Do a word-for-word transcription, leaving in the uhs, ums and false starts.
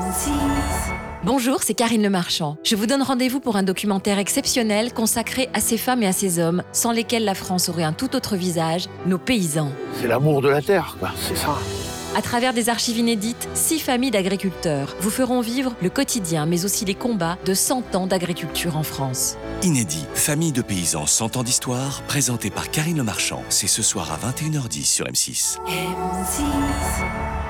Bonjour, c'est Karine Le Marchand. Je vous donne rendez-vous pour un documentaire exceptionnel consacré à ces femmes et à ces hommes sans lesquels la France aurait un tout autre visage, nos paysans. C'est l'amour de la terre, quoi, c'est ça. À travers des archives inédites, six familles d'agriculteurs vous feront vivre le quotidien, mais aussi les combats de cent ans d'agriculture en France. Inédit, famille de paysans cent ans d'histoire, présenté par Karine Le Marchand. C'est ce soir à vingt et une heures dix sur M six. M six.